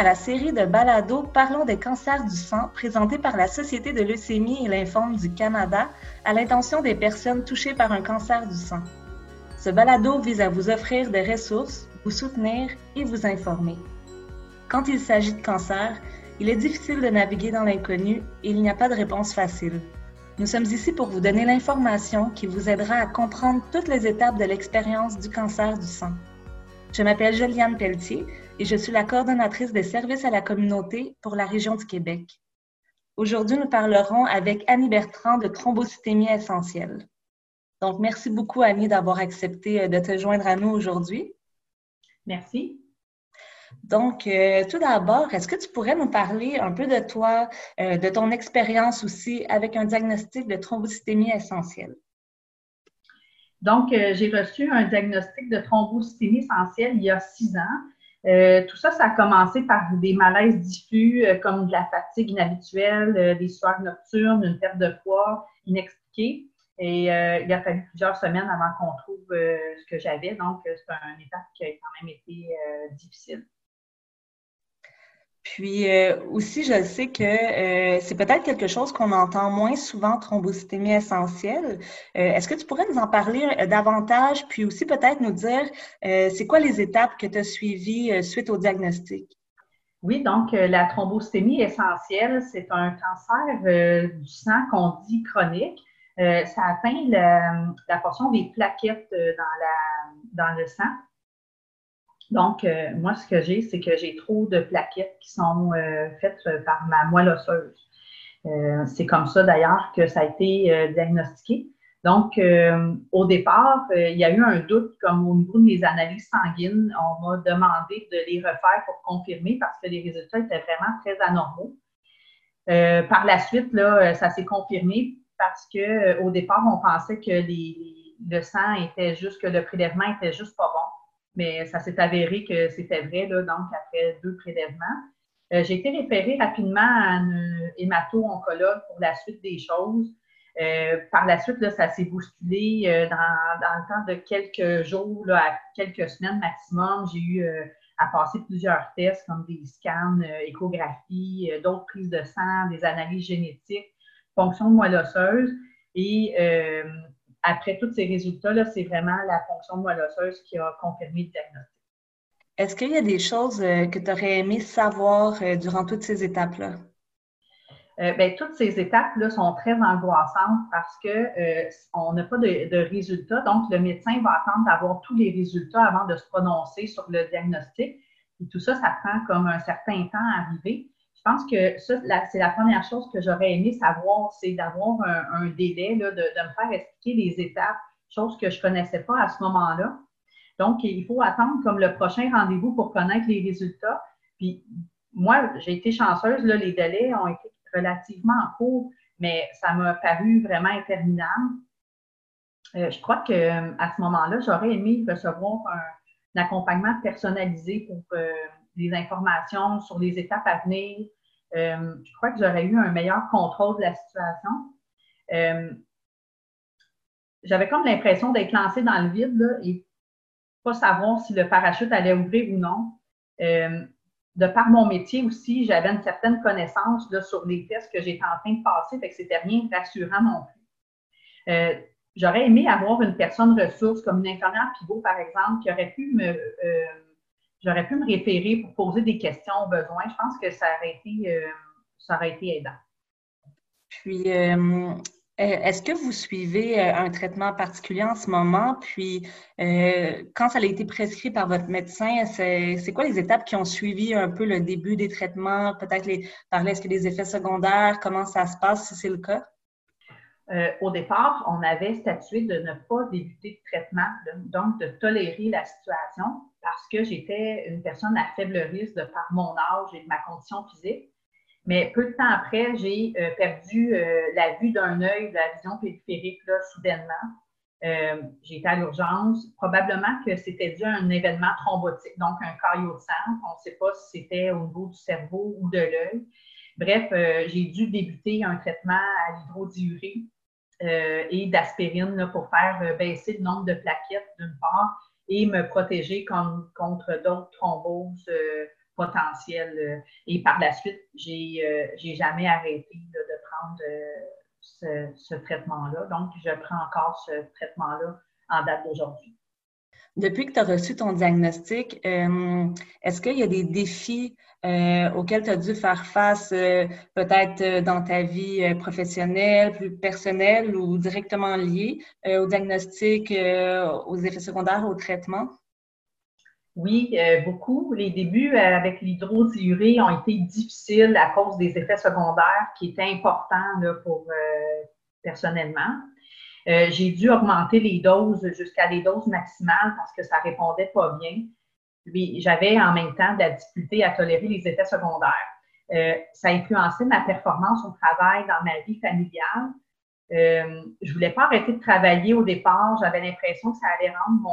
à la série de balados Parlons des cancers du sang présentée par la Société de leucémie et lymphome du Canada à l'intention des personnes touchées par un cancer du sang. Ce balado vise à vous offrir des ressources, vous soutenir et vous informer. Quand il s'agit de cancer, il est difficile de naviguer dans l'inconnu et il n'y a pas de réponse facile. Nous sommes ici pour vous donner l'information qui vous aidera à comprendre toutes les étapes de l'expérience du cancer du sang. Je m'appelle Joliane Pelletier et je suis la coordonnatrice des services à la communauté pour la région du Québec. Aujourd'hui, nous parlerons avec Annie Bertrand de thrombocytémie essentielle. Donc, merci beaucoup, Annie, d'avoir accepté de te joindre à nous aujourd'hui. Merci. Donc, tout d'abord, est-ce que tu pourrais nous parler un peu de toi, de ton expérience aussi avec un diagnostic de thrombocytémie essentielle? Donc, j'ai reçu un diagnostic de thrombocytémie essentielle il y a 6 ans. Tout ça, ça a commencé par des malaises diffus, comme de la fatigue inhabituelle, des sueurs nocturnes, une perte de poids inexpliquée. Et il a fallu plusieurs semaines avant qu'on trouve ce que j'avais. Donc, c'est une étape qui a quand même été difficile. Puis aussi, je sais que c'est peut-être quelque chose qu'on entend moins souvent, thrombocytémie essentielle. Est-ce que tu pourrais nous en parler davantage, puis aussi peut-être nous dire c'est quoi les étapes que tu as suivies suite au diagnostic? Oui, donc la thrombocytémie essentielle, c'est un cancer du sang qu'on dit chronique. Ça atteint la portion des plaquettes dans le sang. Donc, moi, ce que j'ai, c'est que j'ai trop de plaquettes qui sont faites par ma moelle osseuse. C'est comme ça, d'ailleurs, que ça a été diagnostiqué. Donc, au départ, il y a eu un doute, comme au niveau de mes analyses sanguines. On m'a demandé de les refaire pour confirmer parce que les résultats étaient vraiment très anormaux. Par la suite, là, ça s'est confirmé parce qu'au départ, on pensait que le sang était juste, que le prélèvement était juste pas bon. Mais ça s'est avéré que c'était vrai, là, donc après 2 prélèvements. J'ai été référée rapidement à un hémato-oncologue pour la suite des choses. Par la suite, là, ça s'est bousculé dans le temps de quelques jours, là, à quelques semaines maximum. J'ai eu à passer plusieurs tests comme des scans, échographies, d'autres prises de sang, des analyses génétiques, fonction de moelle osseuse. Et après tous ces résultats-là, c'est vraiment la fonction de moelle osseuse qui a confirmé le diagnostic. Est-ce qu'il y a des choses que tu aurais aimé savoir durant toutes ces étapes-là? Bien, toutes ces étapes-là sont très angoissantes parce qu'on n'a pas de résultats. Donc, le médecin va attendre d'avoir tous les résultats avant de se prononcer sur le diagnostic. Et tout ça, ça prend comme un certain temps à arriver. Je pense que ça, c'est la première chose que j'aurais aimé savoir, c'est d'avoir un délai, là, de me faire expliquer les étapes, chose que je ne connaissais pas à ce moment-là. Donc, il faut attendre comme le prochain rendez-vous pour connaître les résultats. Puis, moi, j'ai été chanceuse, là, les délais ont été relativement courts, mais ça m'a paru vraiment interminable. Je crois qu'à ce moment-là, j'aurais aimé recevoir un accompagnement personnalisé pour des informations sur les étapes à venir. Je crois que j'aurais eu un meilleur contrôle de la situation. J'avais comme l'impression d'être lancée dans le vide là, et pas savoir si le parachute allait ouvrir ou non. De par mon métier aussi, j'avais une certaine connaissance là, sur les tests que j'étais en train de passer, fait que c'était rien de rassurant non plus. J'aurais aimé avoir une personne ressource, comme une infirmière pivot, par exemple, qui aurait pu j'aurais pu me référer pour poser des questions au besoin. Je pense que ça aurait été aidant. Puis, est-ce que vous suivez un traitement particulier en ce moment? Puis, quand ça a été prescrit par votre médecin, c'est quoi les étapes qui ont suivi un peu le début des traitements? Peut-être parler, est-ce qu'il y a des effets secondaires? Comment ça se passe si c'est le cas? Au départ, on avait statué de ne pas débuter de traitement, donc de tolérer la situation parce que j'étais une personne à faible risque de par mon âge et de ma condition physique. Mais peu de temps après, j'ai perdu la vue d'un œil, de la vision périphérique, là, soudainement. J'ai été à l'urgence. Probablement que c'était dû à un événement thrombotique, donc un caillot de sang. On ne sait pas si c'était au niveau du cerveau ou de l'œil. Bref, j'ai dû débuter un traitement à l'hydrodiurée et d'aspirine là, pour faire baisser le nombre de plaquettes d'une part et me protéger contre d'autres thromboses potentiel. Et par la suite, j'ai jamais arrêté là, de prendre ce traitement-là. Donc, je prends encore ce traitement-là en date d'aujourd'hui. Depuis que tu as reçu ton diagnostic, est-ce qu'il y a des défis auxquels tu as dû faire face, peut-être dans ta vie professionnelle, plus personnelle ou directement liés au diagnostic, aux effets secondaires, au traitement? Oui, beaucoup. Les débuts avec l'hydrothyurée ont été difficiles à cause des effets secondaires qui étaient importants là, pour personnellement. J'ai dû augmenter les doses jusqu'à des doses maximales parce que ça ne répondait pas bien. J'avais en même temps de la difficulté à tolérer les effets secondaires. Ça a influencé ma performance au travail dans ma vie familiale. Je ne voulais pas arrêter de travailler au départ. J'avais l'impression que ça allait rendre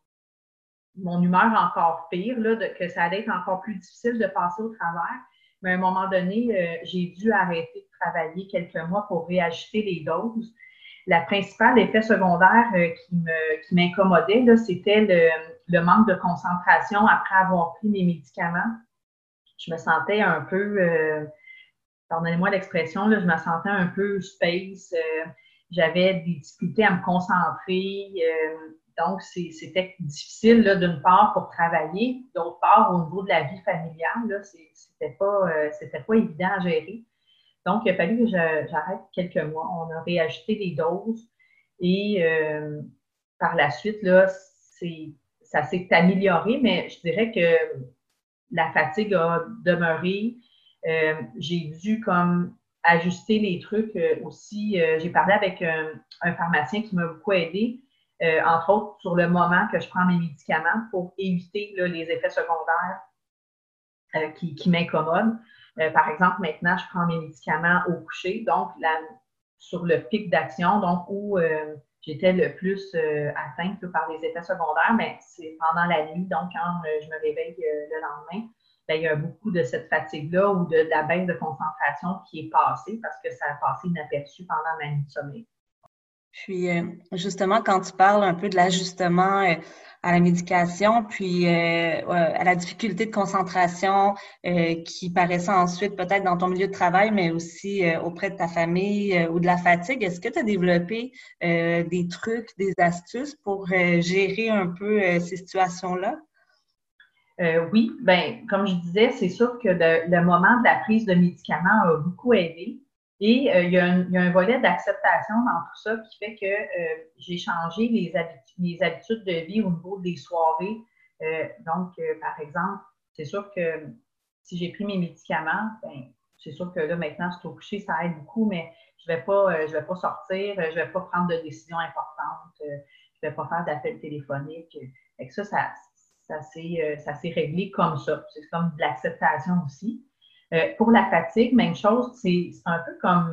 mon humeur encore pire, là, que ça allait être encore plus difficile de passer au travers. Mais à un moment donné, j'ai dû arrêter de travailler quelques mois pour réajuster les doses. La principale effet secondaire qui m'incommodait, c'était le manque de concentration après avoir pris mes médicaments. Je me sentais un peu, pardonnez-moi l'expression, là, je me sentais un peu space. J'avais des difficultés à me concentrer. Donc, c'était difficile, d'une part, pour travailler, d'autre part, au niveau de la vie familiale, c'était pas évident à gérer. Donc, il a fallu que j'arrête quelques mois. On a réajusté les doses et par la suite, là, ça s'est amélioré, mais je dirais que la fatigue a demeuré. J'ai dû comme ajuster les trucs aussi. J'ai parlé avec un pharmacien qui m'a beaucoup aidé. Entre autres, sur le moment que je prends mes médicaments pour éviter là, les effets secondaires qui m'incommodent. Par exemple, maintenant, je prends mes médicaments au coucher, donc sur le pic d'action, donc où j'étais le plus atteinte par les effets secondaires, mais c'est pendant la nuit, donc quand je me réveille le lendemain, bien, il y a beaucoup de cette fatigue-là ou de la baisse de concentration qui est passée parce que ça a passé inaperçu pendant ma nuit de sommeil. Puis, justement, quand tu parles un peu de l'ajustement à la médication, puis à la difficulté de concentration qui paraissait ensuite peut-être dans ton milieu de travail, mais aussi auprès de ta famille ou de la fatigue, est-ce que tu as développé des trucs, des astuces pour gérer un peu ces situations-là? Oui, bien, comme je disais, c'est sûr que le moment de la prise de médicaments a beaucoup aidé. Et il y a un volet d'acceptation dans tout ça qui fait que j'ai changé les habitudes de vie au niveau des soirées. Donc, par exemple, c'est sûr que si j'ai pris mes médicaments, ben, c'est sûr que là, maintenant, c'est au coucher, ça aide beaucoup, mais je vais pas sortir, je vais pas prendre de décisions importantes, je vais pas faire d'appels téléphoniques. Avec ça s'est réglé comme ça. C'est comme de l'acceptation aussi. Pour la fatigue, même chose, c'est un peu comme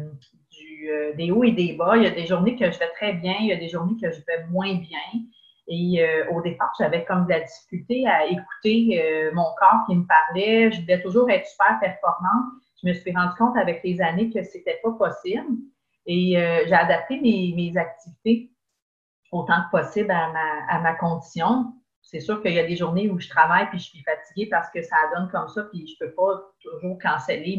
des hauts et des bas. Il y a des journées que je vais très bien, il y a des journées que je vais moins bien. Et au départ, j'avais comme de la difficulté à écouter mon corps qui me parlait. Je voulais toujours être super performante. Je me suis rendu compte avec les années que c'était pas possible. Et j'ai adapté mes activités autant que possible à ma condition. C'est sûr qu'il y a des journées où je travaille puis je suis fatiguée parce que ça donne comme ça, puis je ne peux pas toujours canceller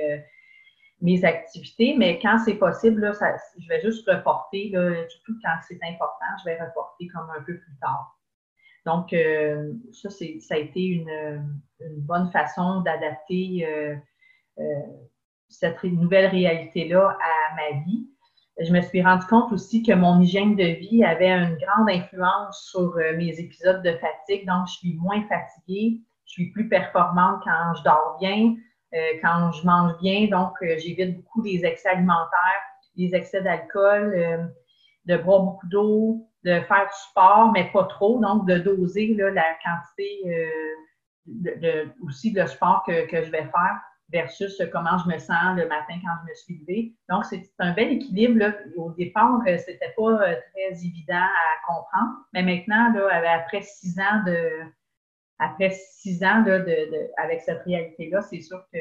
mes activités, mais quand c'est possible, là, je vais juste reporter, là, surtout quand c'est important, je vais reporter comme un peu plus tard. Donc, ça a été une bonne façon d'adapter cette nouvelle réalité-là à ma vie. Je me suis rendu compte aussi que mon hygiène de vie avait une grande influence sur mes épisodes de fatigue. Donc, je suis moins fatiguée, je suis plus performante quand je dors bien, quand je mange bien. Donc, j'évite beaucoup les excès alimentaires, les excès d'alcool, de boire beaucoup d'eau, de faire du sport, mais pas trop. Donc, de doser là, la quantité aussi de sport que je vais faire versus comment je me sens le matin quand je me suis levée. Donc, c'est un bel équilibre. Là. Au départ, c'était pas très évident à comprendre, mais maintenant, là, après 6 ans avec cette réalité-là, c'est sûr que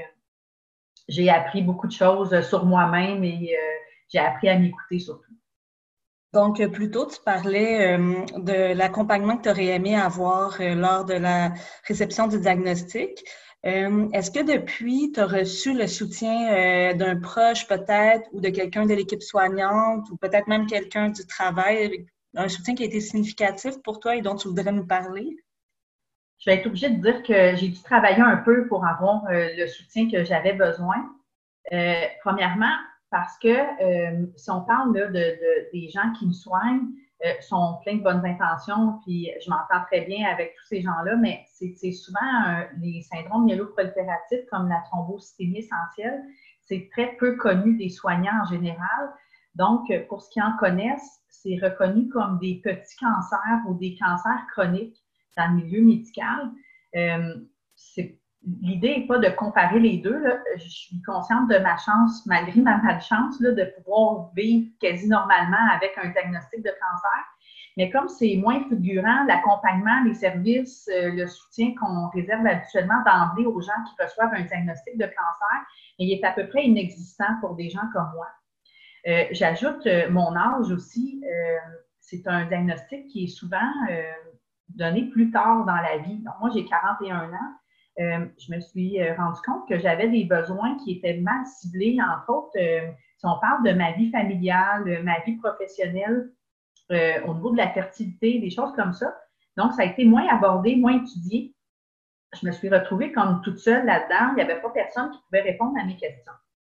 j'ai appris beaucoup de choses sur moi-même et j'ai appris à m'écouter surtout. Donc, plus tôt, tu parlais de l'accompagnement que tu aurais aimé avoir lors de la réception du diagnostic. Est-ce que depuis, tu as reçu le soutien d'un proche peut-être ou de quelqu'un de l'équipe soignante ou peut-être même quelqu'un du travail, un soutien qui a été significatif pour toi et dont tu voudrais nous parler? Je vais être obligée de dire que j'ai dû travailler un peu pour avoir le soutien que j'avais besoin. Premièrement, parce que si on parle là, des gens qui me soignent, sont pleins de bonnes intentions, puis je m'entends très bien avec tous ces gens-là, mais c'est souvent les syndromes myéloprolifératifs comme la thrombocytémie essentielle, c'est très peu connu des soignants en général. Donc, pour ce qui en connaissent, c'est reconnu comme des petits cancers ou des cancers chroniques dans le milieu médical. L'idée n'est pas de comparer les deux. Là. Je suis consciente de ma chance, malgré ma malchance, là, de pouvoir vivre quasi normalement avec un diagnostic de cancer. Mais comme c'est moins fulgurant, l'accompagnement, les services, le soutien qu'on réserve habituellement d'emblée aux gens qui reçoivent un diagnostic de cancer, il est à peu près inexistant pour des gens comme moi. J'ajoute mon âge aussi. C'est un diagnostic qui est souvent donné plus tard dans la vie. Donc, moi, j'ai 41 ans. Je me suis rendu compte que j'avais des besoins qui étaient mal ciblés, entre autres, si on parle de ma vie familiale, ma vie professionnelle, au niveau de la fertilité, des choses comme ça. Donc, ça a été moins abordé, moins étudié. Je me suis retrouvée comme toute seule là-dedans. Il n'y avait pas personne qui pouvait répondre à mes questions.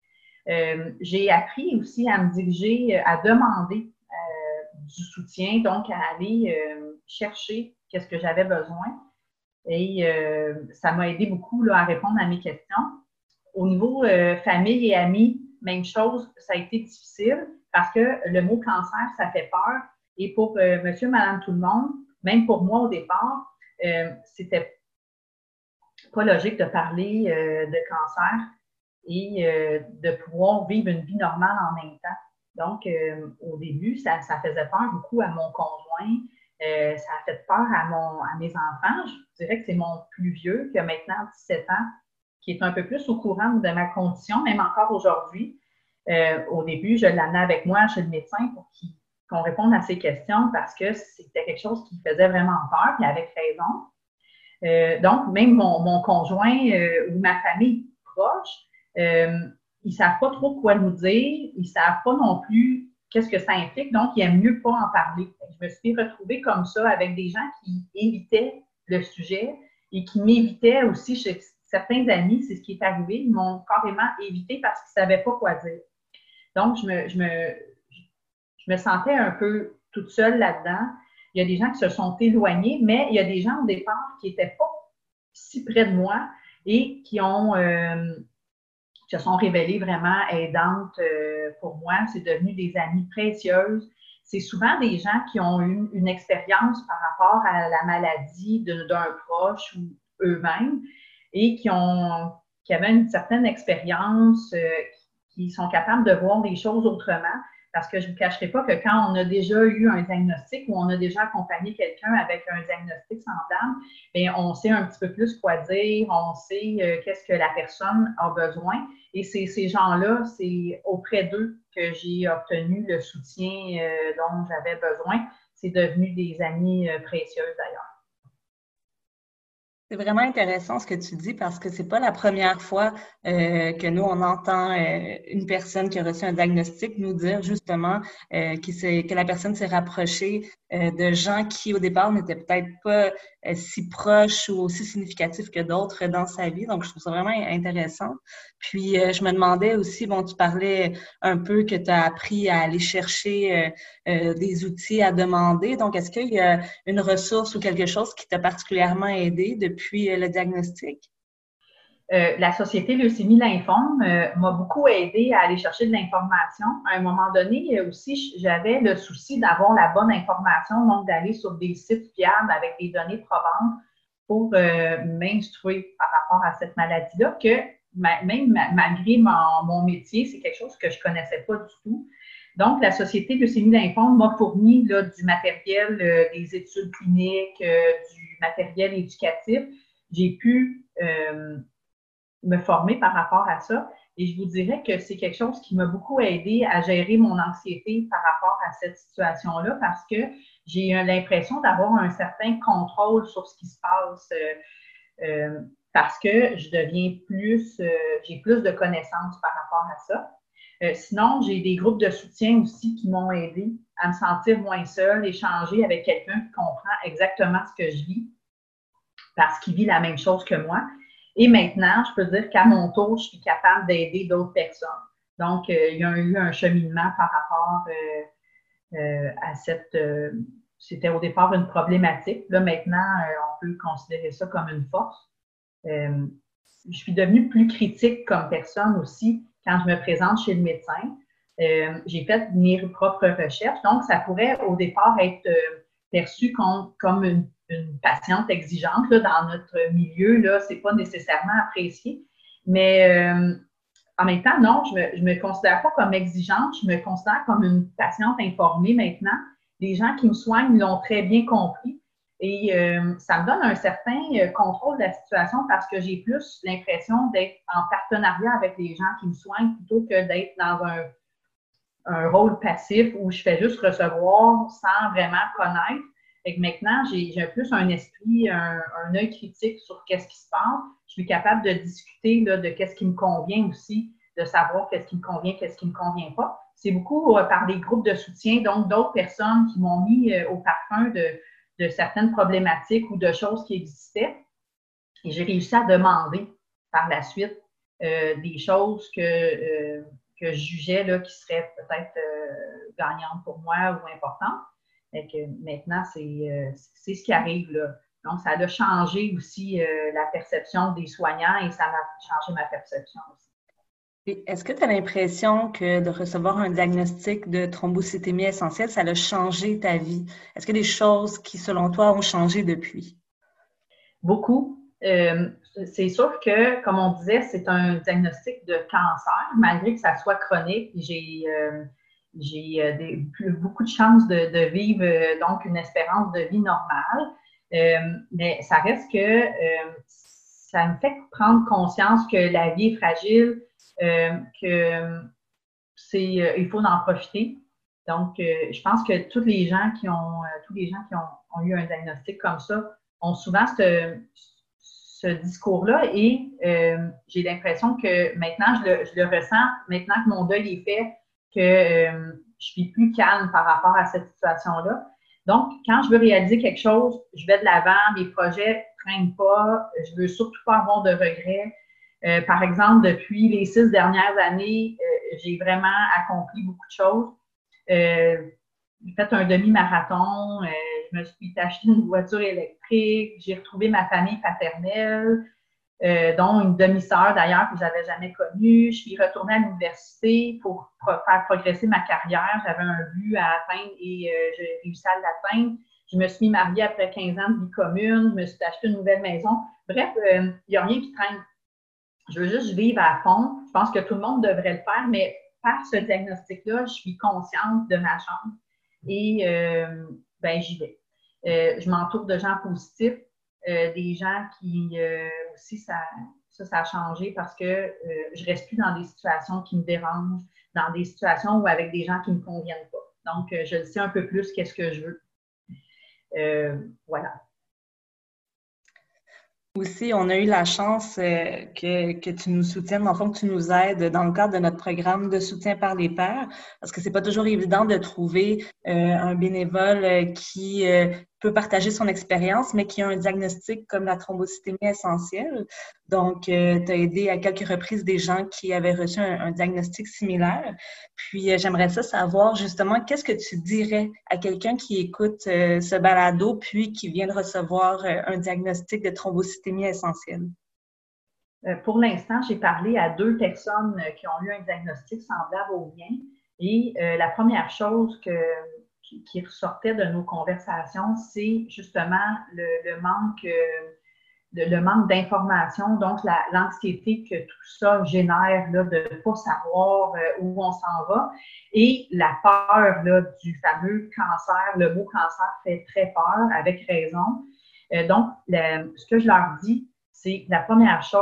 J'ai appris aussi à me diriger, à demander du soutien, donc à aller chercher qu'est-ce que j'avais besoin. Et ça m'a aidé beaucoup là, à répondre à mes questions. Au niveau famille et amis, même chose, ça a été difficile parce que le mot cancer, ça fait peur. Et pour monsieur, madame, tout le monde, même pour moi au départ, c'était pas logique de parler de cancer et de pouvoir vivre une vie normale en même temps. Donc, au début, ça faisait peur beaucoup à mon conjoint. Ça a fait peur à mes enfants. Je dirais que c'est mon plus vieux, qui a maintenant 17 ans, qui est un peu plus au courant de ma condition, même encore aujourd'hui. Au début, je l'amenais avec moi chez le médecin pour qu'on réponde à ses questions parce que c'était quelque chose qui faisait vraiment peur, puis avec raison. Donc, même mon conjoint ou ma famille proche, ils ne savent pas trop quoi nous dire, ils ne savent pas non plus qu'est-ce que ça implique, donc ils aiment mieux pas en parler. Je me suis retrouvée comme ça avec des gens qui évitaient le sujet et qui m'évitaient aussi chez certains amis, c'est ce qui est arrivé, ils m'ont carrément évité parce qu'ils ne savaient pas quoi dire. Donc, je me sentais un peu toute seule là-dedans. Il y a des gens qui se sont éloignés, mais il y a des gens au départ qui n'étaient pas si près de moi et qui se sont révélées vraiment aidantes pour moi. C'est devenu des amies précieuses. C'est souvent des gens qui ont eu une expérience par rapport à la maladie d'un proche ou eux-mêmes et qui avaient une certaine expérience, qui sont capables de voir les choses autrement. Parce que je ne vous cacherai pas que quand on a déjà eu un diagnostic ou on a déjà accompagné quelqu'un avec un diagnostic semblable, bien, on sait un petit peu plus quoi dire, on sait qu'est-ce que la personne a besoin. Et c'est ces gens-là, c'est auprès d'eux que j'ai obtenu le soutien dont j'avais besoin. C'est devenu des amies précieuses d'ailleurs. C'est vraiment intéressant ce que tu dis parce que c'est pas la première fois que nous, on entend une personne qui a reçu un diagnostic nous dire justement que la personne s'est rapprochée de gens qui, au départ, n'étaient peut-être pas si proches ou aussi significatifs que d'autres dans sa vie. Donc, je trouve ça vraiment intéressant. Puis, je me demandais aussi, bon, tu parlais un peu que tu as appris à aller chercher des outils à demander. Donc, est-ce qu'il y a une ressource ou quelque chose qui t'a particulièrement aidé depuis le diagnostic? La Société Leucémie Lymphome m'a beaucoup aidé à aller chercher de l'information. À un moment donné aussi, j'avais le souci d'avoir la bonne information, donc d'aller sur des sites fiables avec des données probantes pour m'instruire par rapport à cette maladie-là, que même malgré mon métier, c'est quelque chose que je ne connaissais pas du tout. Donc, la Société Leucémie Lymphome m'a fourni là, du matériel, des études cliniques, du matériel éducatif. J'ai pu me former par rapport à ça. Et je vous dirais que c'est quelque chose qui m'a beaucoup aidé à gérer mon anxiété par rapport à cette situation-là parce que j'ai l'impression d'avoir un certain contrôle sur ce qui se passe parce que je deviens j'ai plus de connaissances par rapport à ça. Sinon, j'ai des groupes de soutien aussi qui m'ont aidé à me sentir moins seule, échanger avec quelqu'un qui comprend exactement ce que je vis parce qu'il vit la même chose que moi. Et maintenant, je peux dire qu'à mon tour, je suis capable d'aider d'autres personnes. Donc, il y a eu un cheminement par rapport à c'était au départ une problématique. Là, maintenant, on peut considérer ça comme une force. Je suis devenue plus critique comme personne aussi quand je me présente chez le médecin. J'ai fait mes propres recherches. Donc, ça pourrait au départ être perçu comme une patiente exigeante. Là, dans notre milieu, ce n'est pas nécessairement apprécié. Mais en même temps, non, je me considère pas comme exigeante. Je me considère comme une patiente informée maintenant. Les gens qui me soignent l'ont très bien compris. Et ça me donne un certain contrôle de la situation parce que j'ai plus l'impression d'être en partenariat avec les gens qui me soignent plutôt que d'être dans un rôle passif où je fais juste recevoir sans vraiment connaître. Et que maintenant, j'ai plus un esprit, un œil critique sur qu'est-ce qui se passe. Je suis capable de discuter là, de qu'est-ce qui me convient aussi, de savoir qu'est-ce qui me convient, qu'est-ce qui ne me convient pas. C'est beaucoup par des groupes de soutien, donc d'autres personnes qui m'ont mis au parfum de certaines problématiques ou de choses qui existaient. Et j'ai réussi à demander par la suite des choses que je jugeais là, qui seraient peut-être gagnantes pour moi ou importantes. Et que maintenant, c'est ce qui arrive là. Donc, ça a changé aussi la perception des soignants et ça a changé ma perception aussi. Est-ce que tu as l'impression que de recevoir un diagnostic de thrombocytémie essentielle, ça a changé ta vie? Est-ce qu'il y a des choses qui, selon toi, ont changé depuis? Beaucoup. C'est sûr que, comme on disait, c'est un diagnostic de cancer, malgré que ça soit chronique. J'ai beaucoup de chances de vivre donc une espérance de vie normale. Mais ça reste que ça me fait prendre conscience que la vie est fragile, que il faut en profiter. Donc, je pense que tous les gens qui ont eu un diagnostic comme ça ont souvent ce discours-là et j'ai l'impression que maintenant, je le ressens, maintenant que mon deuil est fait, que je suis plus calme par rapport à cette situation-là. Donc, quand je veux réaliser quelque chose, je vais de l'avant, mes projets ne traînent pas, je ne veux surtout pas avoir de regrets. Par exemple, depuis les 6 dernières années, j'ai vraiment accompli beaucoup de choses. J'ai fait un demi-marathon, je me suis acheté une voiture électrique, j'ai retrouvé ma famille paternelle, dont une demi-sœur d'ailleurs que je n'avais jamais connue. Je suis retournée à l'université pour faire progresser ma carrière. J'avais un but à atteindre et j'ai réussi à l'atteindre. Je me suis mariée après 15 ans de vie commune. Je me suis acheté une nouvelle maison. Bref, il n'y a rien qui traîne. Je veux juste vivre à fond. Je pense que tout le monde devrait le faire, mais par ce diagnostic-là, je suis consciente de ma chance et j'y vais. Je m'entoure de gens positifs, des gens qui aussi, ça a changé parce que je ne reste plus dans des situations qui me dérangent, dans des situations où avec des gens qui ne me conviennent pas. Donc, je sais un peu plus qu'est-ce que je veux. Voilà. Aussi, on a eu la chance que tu nous soutiennes, enfin que tu nous aides dans le cadre de notre programme de soutien par les pairs, parce que c'est pas toujours évident de trouver un bénévole qui peut partager son expérience, mais qui a un diagnostic comme la thrombocytémie essentielle. Donc, tu as aidé à quelques reprises des gens qui avaient reçu un diagnostic similaire. Puis, j'aimerais savoir justement, qu'est-ce que tu dirais à quelqu'un qui écoute ce balado, puis qui vient de recevoir un diagnostic de thrombocytémie essentielle? Pour l'instant, j'ai parlé à 2 personnes qui ont eu un diagnostic semblable au mien. Et la première chose qui ressortait de nos conversations, c'est justement le manque d'information, donc l'anxiété que tout ça génère là, de ne pas savoir où on s'en va et la peur là, du fameux cancer. Le mot cancer fait très peur, avec raison. Donc, ce que je leur dis, c'est la première chose,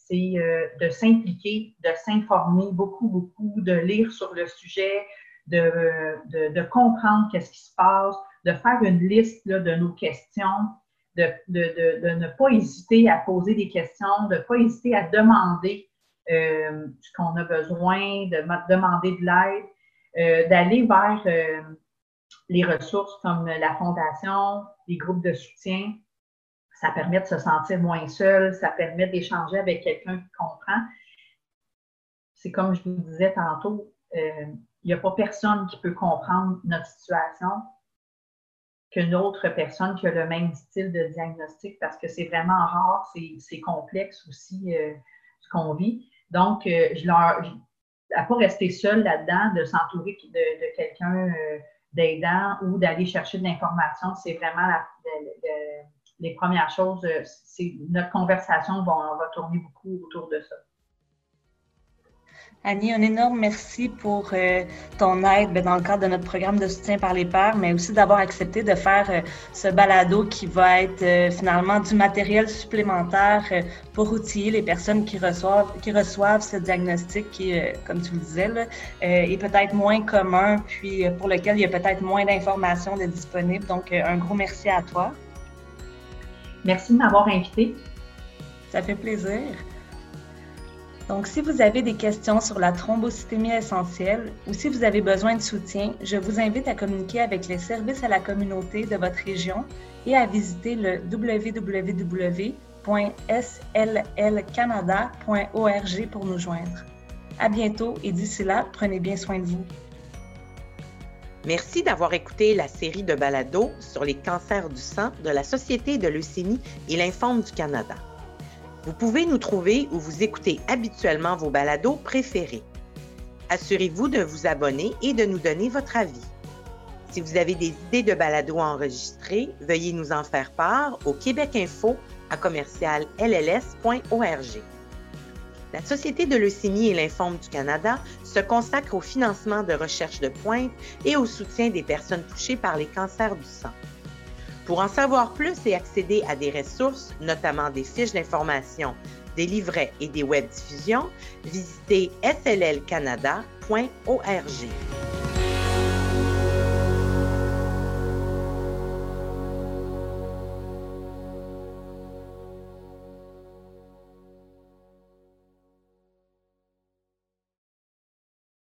c'est de s'impliquer, de s'informer beaucoup, de lire sur le sujet, de comprendre qu'est-ce qui se passe, de faire une liste là, de nos questions, de ne pas hésiter à poser des questions, de ne pas hésiter à demander ce qu'on a besoin, de demander de l'aide, d'aller vers les ressources comme la fondation, les groupes de soutien. Ça permet de se sentir moins seul, ça permet d'échanger avec quelqu'un qui comprend. C'est comme je vous disais tantôt, il n'y a pas personne qui peut comprendre notre situation qu'une autre personne qui a le même style de diagnostic parce que c'est vraiment rare, c'est complexe aussi ce qu'on vit. Donc, à ne pas rester seul là-dedans, de s'entourer de quelqu'un d'aidant ou d'aller chercher de l'information, c'est vraiment les premières choses. Notre conversation va tourner beaucoup autour de ça. Annie, un énorme merci pour ton aide dans le cadre de notre programme de soutien par les pairs, mais aussi d'avoir accepté de faire ce balado qui va être finalement du matériel supplémentaire pour outiller les personnes qui reçoivent ce diagnostic qui, comme tu le disais, là, est peut-être moins commun, puis pour lequel il y a peut-être moins d'informations de disponibles. Donc, un gros merci à toi. Merci de m'avoir invitée. Ça fait plaisir. Donc, si vous avez des questions sur la thrombocytémie essentielle ou si vous avez besoin de soutien, je vous invite à communiquer avec les services à la communauté de votre région et à visiter le www.sllcanada.org pour nous joindre. À bientôt et d'ici là, prenez bien soin de vous. Merci d'avoir écouté la série de balados sur les cancers du sang de la Société de leucémie et lymphome du Canada. Vous pouvez nous trouver où vous écoutez habituellement vos balados préférés. Assurez-vous de vous abonner et de nous donner votre avis. Si vous avez des idées de balados à enregistrer, veuillez nous en faire part au québecinfo@commercial-lls.org. La Société de leucémie et lymphome du Canada se consacre au financement de recherche de pointe et au soutien des personnes touchées par les cancers du sang. Pour en savoir plus et accéder à des ressources, notamment des fiches d'information, des livrets et des webdiffusions, visitez sllcanada.org.